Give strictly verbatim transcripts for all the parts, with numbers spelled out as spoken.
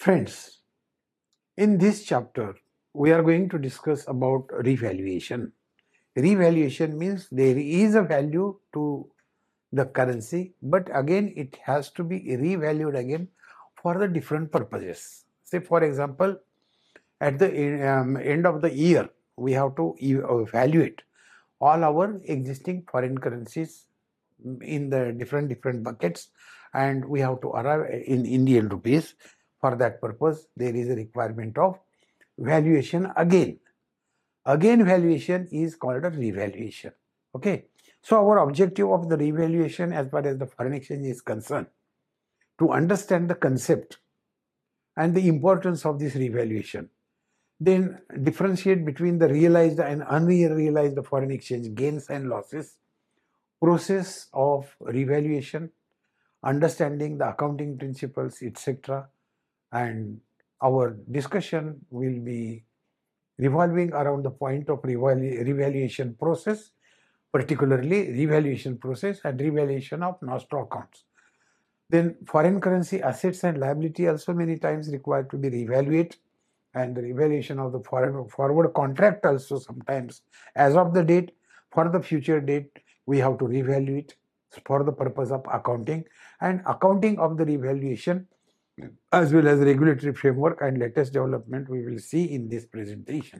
Friends, in this chapter, we are going to discuss about revaluation. Revaluation means there is a value to the currency, but again it has to be revalued again for the different purposes. Say for example, at the um, end of the year, we have to evaluate all our existing foreign currencies in the different different buckets, and we have to arrive in Indian rupees. For that purpose, there is a requirement of valuation again. Again, valuation is called a revaluation. Okay. So our objective of the revaluation as far as the foreign exchange is concerned, to understand the concept and the importance of this revaluation, then differentiate between the realized and unrealized foreign exchange gains and losses, process of revaluation, understanding the accounting principles, et cetera. And our discussion will be revolving around the point of revaluation process, particularly revaluation process and revaluation of nostro accounts. Then foreign currency assets and liability also many times required to be revaluated, and the revaluation of the foreign forward contract also sometimes as of the date. For the future date, we have to revalue it for the purpose of accounting, and accounting of the revaluation as well as regulatory framework and latest development we will see in this presentation.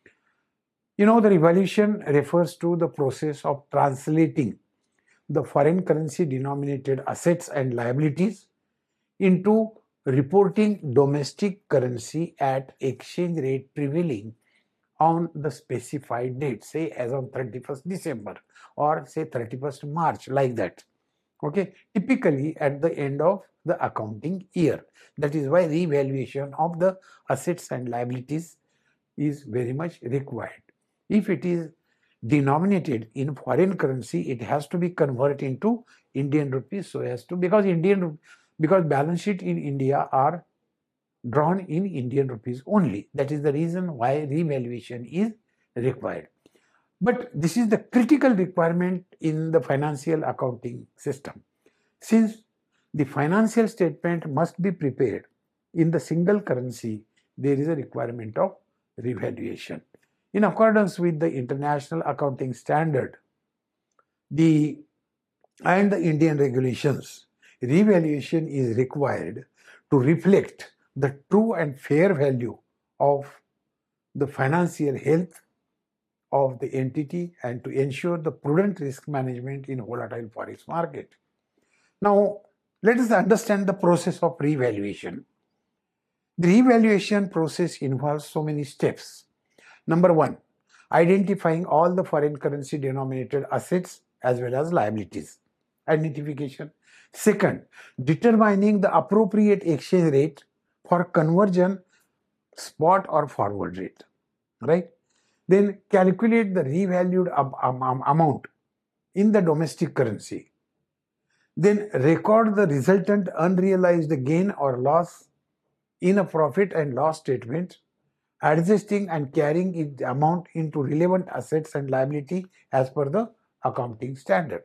You know, the revaluation refers to the process of translating the foreign currency denominated assets and liabilities into reporting domestic currency at exchange rate prevailing on the specified date, say as on thirty-first December or say thirty-first March, like that. Okay, typically at the end of the accounting year. That is why revaluation of the assets and liabilities is very much required. If it is denominated in foreign currency, it has to be converted into Indian rupees, so as to, because Indian because balance sheet in India are drawn in Indian rupees only. That is the reason why revaluation is required. But this is the critical requirement in the financial accounting system. Since the financial statement must be prepared in the single currency, there is a requirement of revaluation. In accordance with the international accounting standard, the and the Indian regulations, revaluation is required to reflect the true and fair value of the financial health of the entity and to ensure the prudent risk management in volatile forex market. Now, let us understand the process of revaluation. The revaluation process involves so many steps. Number one, identifying all the foreign currency denominated assets as well as liabilities. Identification. Second, determining the appropriate exchange rate for conversion, spot or forward rate. Right? Then calculate the revalued amount in the domestic currency. Then record the resultant unrealized gain or loss in a profit and loss statement, adjusting and carrying the amount into relevant assets and liability as per the accounting standard.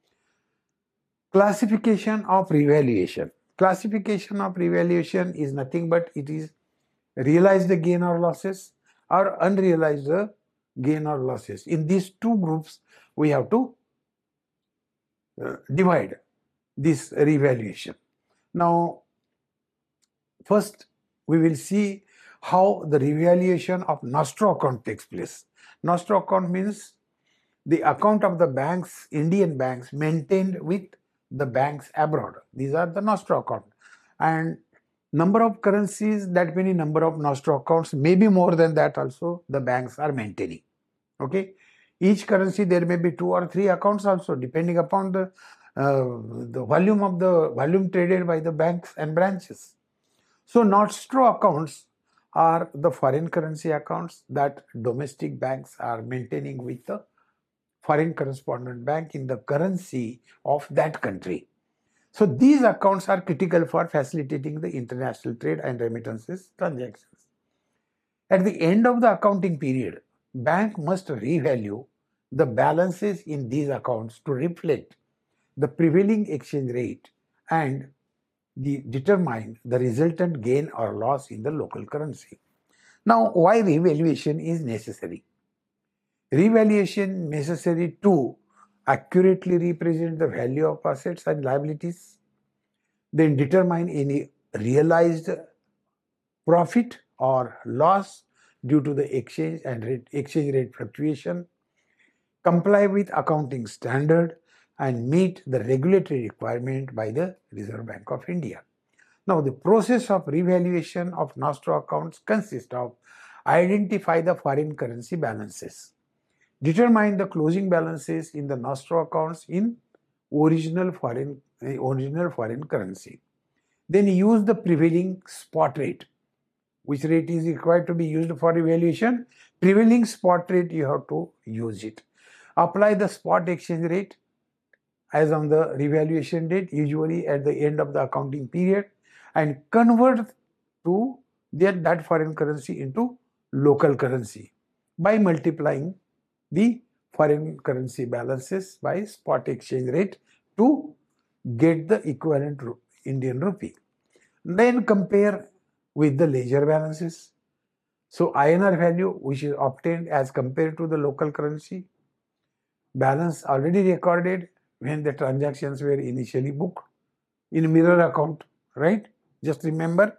Classification of revaluation. Classification of revaluation is nothing but it is realized gain or losses or unrealized gain or losses. In these two groups, we have to uh, divide this revaluation. Now, first we will see how the revaluation of nostro account takes place. Nostro account means the account of the banks, Indian banks, maintained with the banks abroad. These are the nostro account. And number of currencies, that many number of nostro accounts, maybe more than that also, the banks are maintaining. Okay. Each currency, there may be two or three accounts also, depending upon the, uh, the volume of the volume traded by the banks and branches. So nostro accounts are the foreign currency accounts that domestic banks are maintaining with the foreign correspondent bank in the currency of that country. So these accounts are critical for facilitating the international trade and remittances transactions. At the end of the accounting period, bank must revalue the balances in these accounts to reflect the prevailing exchange rate and the, determine the resultant gain or loss in the local currency. Now, why revaluation is necessary? Revaluation necessary to accurately represent the value of assets and liabilities, then determine any realized profit or loss due to the exchange and rate, exchange rate fluctuation, comply with accounting standard, and meet the regulatory requirement by the Reserve Bank of India. Now, the process of revaluation of nostro accounts consists of identify the foreign currency balances, determine the closing balances in the nostro accounts in original foreign, original foreign currency. Then use the prevailing spot rate. Which rate is required to be used for revaluation? Prevailing spot rate, you have to use it. Apply the spot exchange rate as on the revaluation date, usually at the end of the accounting period, and convert to that, that foreign currency into local currency by multiplying the foreign currency balances by spot exchange rate to get the equivalent Indian rupee. Then compare with the ledger balances. So I N R value which is obtained as compared to the local currency balance already recorded when the transactions were initially booked in mirror account, right? Just remember,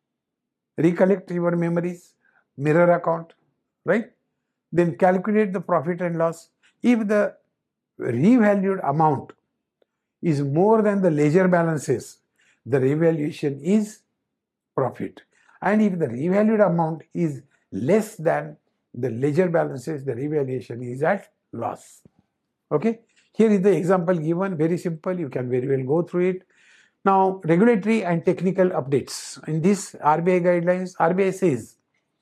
recollect your memories, mirror account, right? Then calculate the profit and loss. If the revalued amount is more than the ledger balances, the revaluation is profit. And if the revalued amount is less than the ledger balances, the revaluation is at loss. Okay, here is the example given, very simple, you can very well go through it. Now, regulatory and technical updates. In this R B I guidelines, R B I says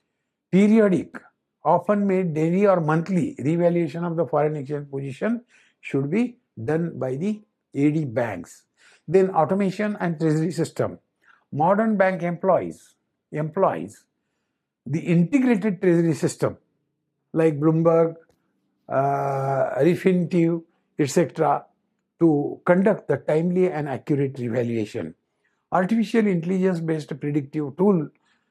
periodic, often made daily or monthly revaluation of the foreign exchange position should be done by the A D banks. Then automation and treasury system. Modern bank employees employs the integrated treasury system like Bloomberg, uh, Refinitiv, et cetera to conduct the timely and accurate revaluation. Artificial intelligence-based predictive tool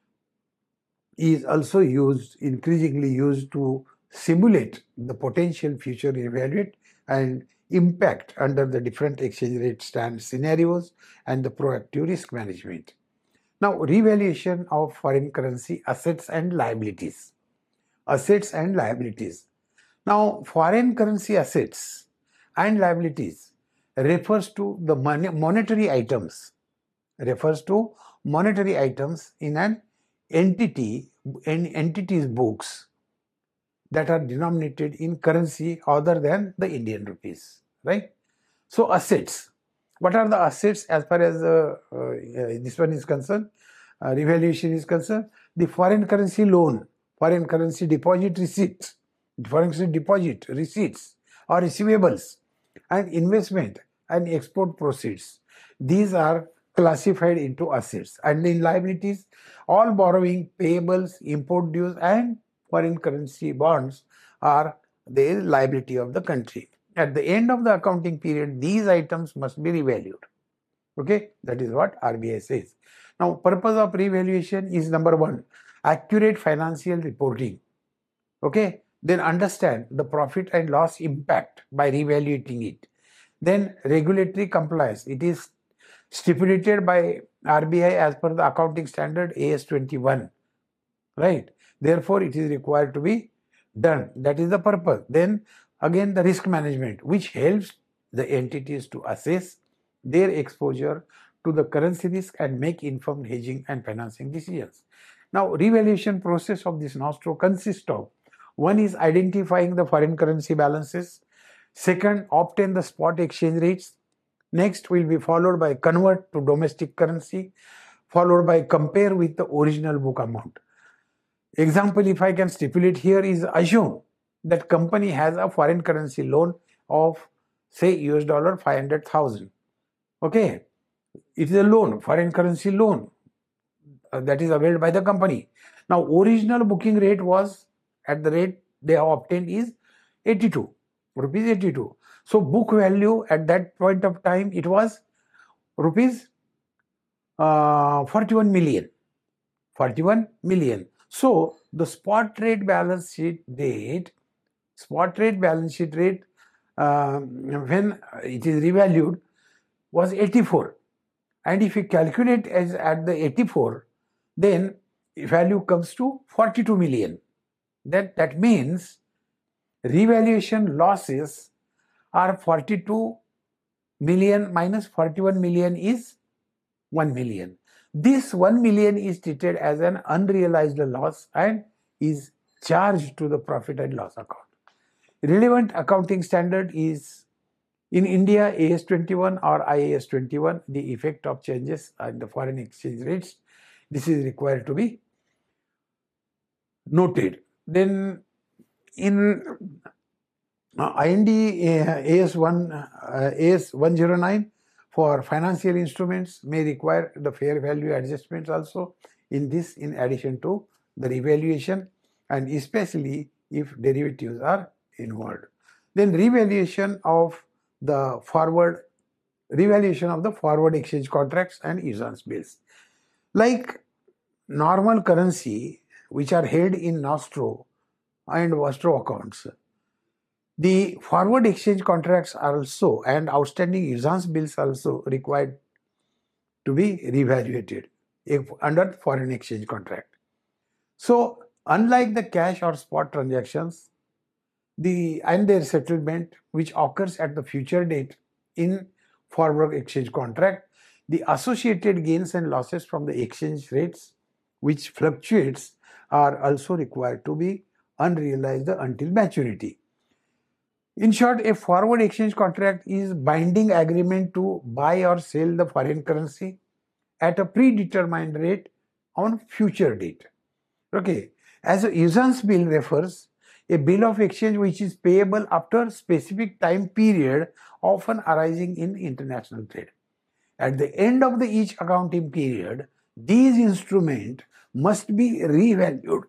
is also used, increasingly used to simulate the potential future revaluate and impact under the different exchange rate stand scenarios and the proactive risk management. Now, revaluation of foreign currency assets and liabilities. Assets and liabilities. Now, foreign currency assets and liabilities refers to the monetary items, refers to monetary items in an entity, in entity's books that are denominated in currency other than the Indian rupees, right? So, assets. What are the assets as far as uh, uh, this one is concerned, uh, revaluation is concerned? The foreign currency loan, foreign currency deposit receipts, foreign currency deposit receipts or receivables, and investment and export proceeds. These are classified into assets. And in liabilities, all borrowing, payables, import dues, and foreign currency bonds are the liability of the country. At the end of the accounting period, these items must be revalued. Okay, that is what R B I says. Now, purpose of revaluation is number one, accurate financial reporting. Okay, then understand the profit and loss impact by revaluating it. Then regulatory compliance. It is stipulated by R B I as per the accounting standard A S twenty-one, right? Therefore, it is required to be done. That is the purpose. Then again, the risk management, which helps the entities to assess their exposure to the currency risk and make informed hedging and financing decisions. Now, revaluation process of this nostro consists of, one is identifying the foreign currency balances. Second, obtain the spot exchange rates. Next will be followed by convert to domestic currency, followed by compare with the original book amount. Example, if I can stipulate here is, assume that company has a foreign currency loan of say U S dollar five hundred thousand. Okay, it is a loan, foreign currency loan uh, that is availed by the company. Now, original booking rate was at the rate they have obtained is eighty-two rupees eighty-two. So book value at that point of time it was rupees uh, forty-one million. forty-one million. So the spot rate balance sheet date, spot rate balance sheet rate uh, when it is revalued was eighty-four. And if you calculate as at the eighty-four, then value comes to forty-two million. That, that means revaluation losses are forty-two million minus forty-one million is one million. This one million is treated as an unrealized loss and is charged to the profit and loss account. Relevant accounting standard is in India A S twenty-one or I A S twenty-one, the effect of changes in the foreign exchange rates. This is required to be noted. Then in uh, I N D uh, A S one, uh, A S one oh nine for financial instruments may require the fair value adjustments also in this, in addition to the revaluation, and especially if derivatives are involved. Then revaluation of the forward, revaluation of the forward exchange contracts and usance bills. Like normal currency which are held in nostro and vostro accounts, the forward exchange contracts are also and outstanding usance bills also required to be revaluated if under foreign exchange contract. So unlike the cash or spot transactions, the and their settlement which occurs at the future date in forward exchange contract, the associated gains and losses from the exchange rates which fluctuates are also required to be unrealized until maturity. In short, a forward exchange contract is binding agreement to buy or sell the foreign currency at a predetermined rate on future date. Okay, as a usance bill refers a bill of exchange which is payable after specific time period, often arising in international trade. At the end of the each accounting period, these instruments must be revalued.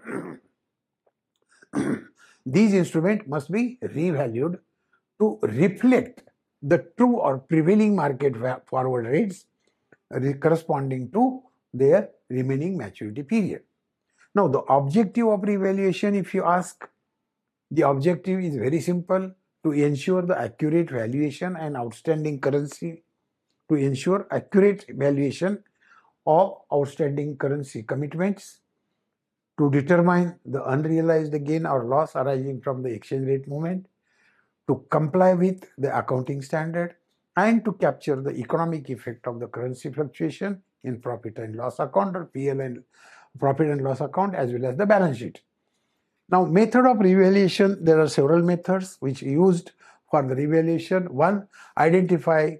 These instruments must be revalued to reflect the true or prevailing market forward rates corresponding to their remaining maturity period. Now, the objective of revaluation, if you ask, the objective is very simple: to ensure the accurate valuation and outstanding currency, to ensure accurate valuation of outstanding currency commitments, to determine the unrealized gain or loss arising from the exchange rate movement, to comply with the accounting standard, and to capture the economic effect of the currency fluctuation in profit and loss account or P L and profit and loss account as well as the balance sheet. Now, method of revaluation, there are several methods which used for the revaluation. One, identify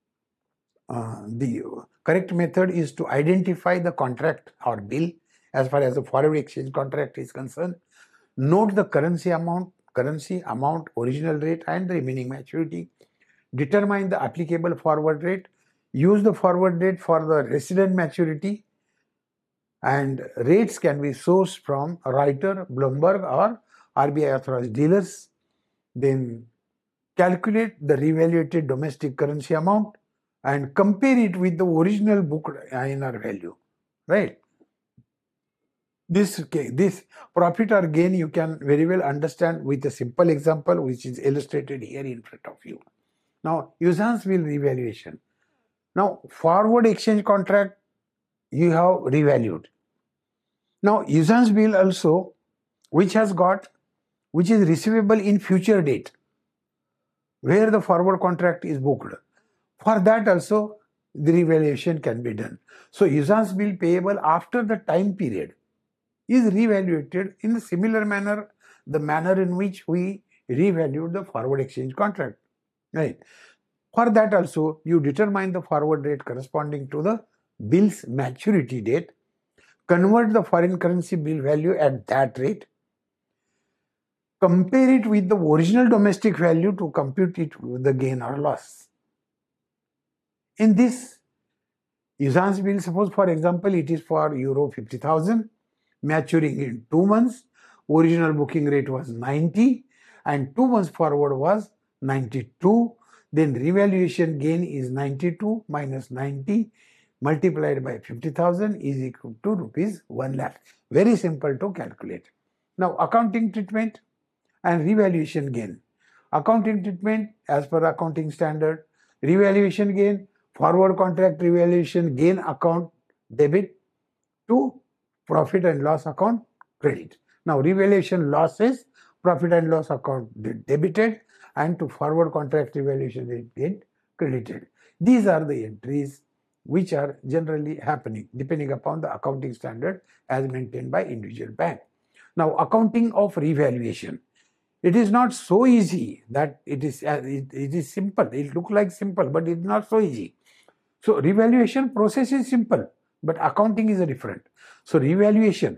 uh, the correct method is to identify the contract or bill as far as the forward exchange contract is concerned. Note the currency amount, currency amount, original rate and the remaining maturity. Determine the applicable forward rate. Use the forward rate for the resident maturity, and rates can be sourced from Reuters, Bloomberg or R B I authorized dealers. Then calculate the revaluated domestic currency amount and compare it with the original booked I N R value, right? This, this profit or gain you can very well understand with a simple example which is illustrated here in front of you. Now, usance bill revaluation. Now, forward exchange contract you have revalued. Now, usance bill also, which has got, which is receivable in future date, where the forward contract is booked. For that also, the revaluation can be done. So, usance bill payable after the time period is revaluated in a similar manner, the manner in which we revalued the forward exchange contract, right? For that also, you determine the forward rate corresponding to the bill's maturity date, convert the foreign currency bill value at that rate, compare it with the original domestic value to compute it with the gain or loss. In this usance bill, suppose for example, it is for euro fifty thousand, maturing in two months, original booking rate was ninety and two months forward was ninety-two, then revaluation gain is ninety-two minus ninety multiplied by fifty thousand is equal to rupees one lakh. Very simple to calculate. Now accounting treatment and revaluation gain. Accounting treatment as per accounting standard, revaluation gain, forward contract revaluation gain account debit to profit and loss account credit. Now revaluation losses, profit and loss account debited, and to forward contract revaluation gain credited. These are the entries which are generally happening depending upon the accounting standard as maintained by individual bank. Now accounting of revaluation. It is not so easy that it is, uh, it, it is simple. It looks like simple, but it's not so easy. So revaluation process is simple, but accounting is different. So revaluation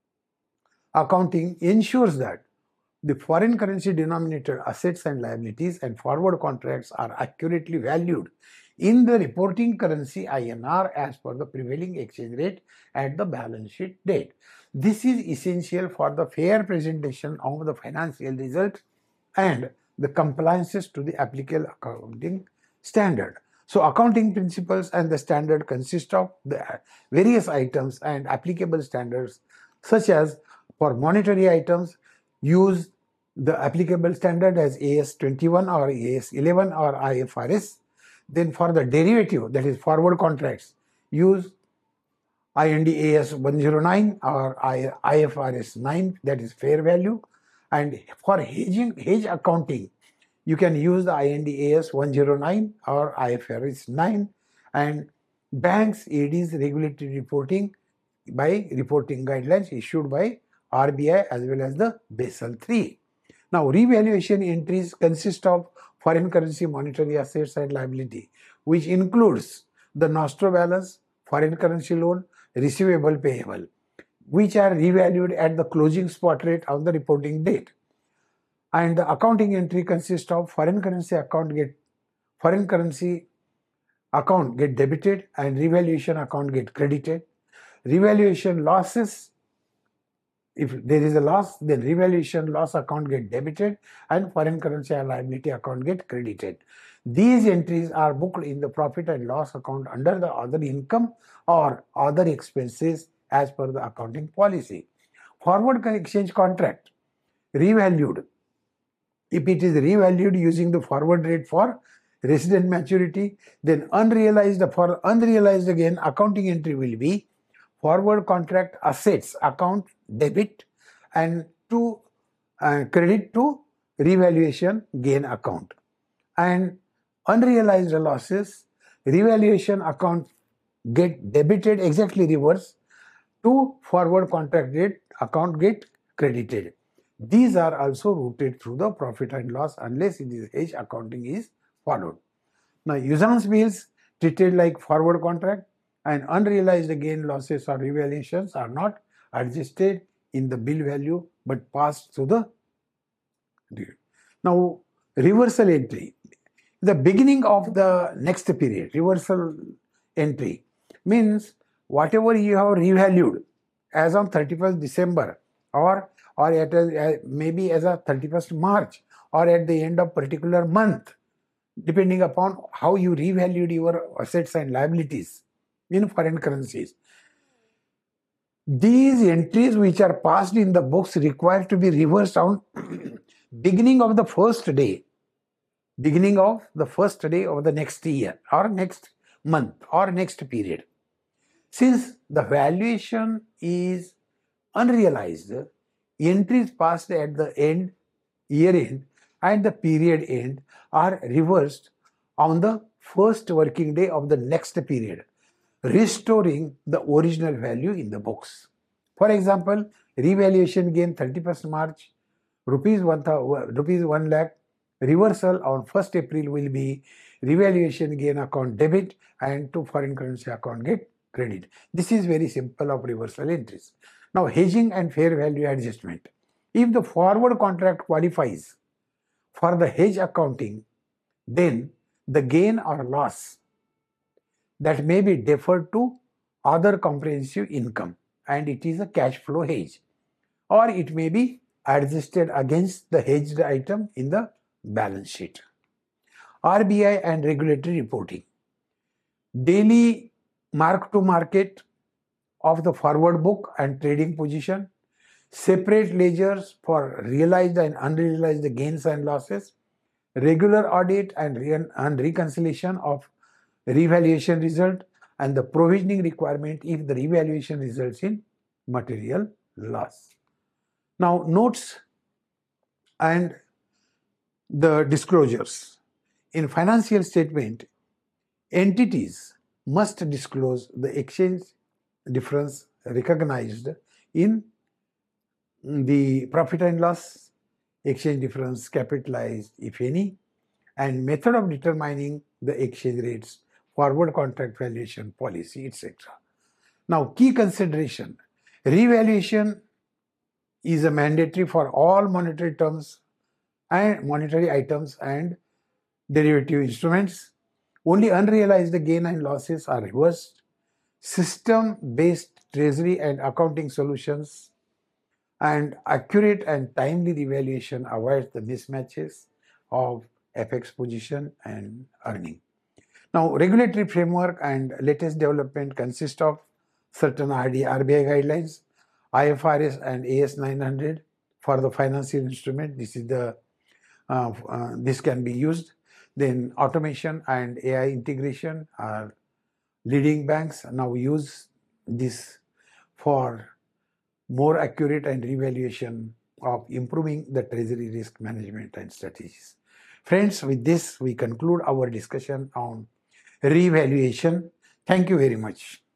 accounting ensures that the foreign currency denominated assets and liabilities and forward contracts are accurately valued in the reporting currency I N R as per the prevailing exchange rate at the balance sheet date. This is essential for the fair presentation of the financial result and the compliances to the applicable accounting standard. So accounting principles and the standard consist of the various items and applicable standards, such as for monetary items, use the applicable standard as A S twenty-one or A S eleven or I F R S. Then for the derivative, that is forward contracts, use I N D A S one oh nine or I F R S nine, that is fair value. And for hedging, hedge accounting, you can use the I N D A S one oh nine or I F R S nine, and banks A D's regulatory reporting by reporting guidelines issued by R B I as well as the Basel three. Now, revaluation entries consist of foreign currency monetary assets and liability, which includes the nostro balance, foreign currency loan, receivable, payable, which are revalued at the closing spot rate on the reporting date. And the accounting entry consists of foreign currency account get foreign currency account get debited and revaluation account get credited. Revaluation losses, if there is a loss, then revaluation loss account get debited and foreign currency liability account get credited. These entries are booked in the profit and loss account under the other income or other expenses as per the accounting policy. Forward exchange contract revalued. If it is revalued using the forward rate for resident maturity, then unrealized for unrealized again accounting entry will be forward contract assets account debit and to uh, credit to revaluation gain account, and unrealized losses revaluation account get debited exactly reverse to forward contract rate account get credited. These are also routed through the profit and loss unless it is hedge accounting is followed. Now, usance bills treated like forward contract and unrealized gain losses or revaluations are not adjusted in the bill value but passed to the deal. Now, reversal entry. The beginning of the next period, reversal entry means whatever you have revalued as on thirty-first December or or at a, maybe as a thirty-first March or at the end of particular month, depending upon how you revalued your assets and liabilities in foreign currencies. These entries which are passed in the books require to be reversed on beginning of the first day, beginning of the first day of the next year or next month or next period. Since the valuation is unrealized, entries passed at the end, year end and the period end are reversed on the first working day of the next period, restoring the original value in the books. For example, revaluation gain thirty-first March, rupees one, rupees one lakh, reversal on first April will be revaluation gain account debit and to foreign currency account get credit. This is very simple of reversal entries. Now, hedging and fair value adjustment. If the forward contract qualifies for the hedge accounting, then the gain or loss that may be deferred to other comprehensive income and it is a cash flow hedge, or it may be adjusted against the hedged item in the balance sheet. R B I and regulatory reporting. Daily mark to market of the forward book and trading position, separate ledgers for realized and unrealized gains and losses, regular audit and, re- and reconciliation of revaluation result, and the provisioning requirement if the revaluation results in material loss. Now, notes and the disclosures. In financial statement, entities must disclose the exchange difference recognized in the profit and loss, exchange difference capitalized if any, and method of determining the exchange rates, forward contract valuation policy, et cetera. Now, key consideration, revaluation is a mandatory for all monetary terms and monetary items and derivative instruments. Only unrealized gain and losses are reversed. System-based treasury and accounting solutions and accurate and timely revaluation avoids the mismatches of F X position and earning. Now, regulatory framework and latest development consist of certain R B I guidelines, I F R S and A S nine hundred for the financial instrument. This is the uh, uh, this can be used. Then automation and A I integration are leading banks now use this for more accurate and revaluation of improving the treasury risk management and strategies. Friends, with this we conclude our discussion on revaluation. Thank you very much.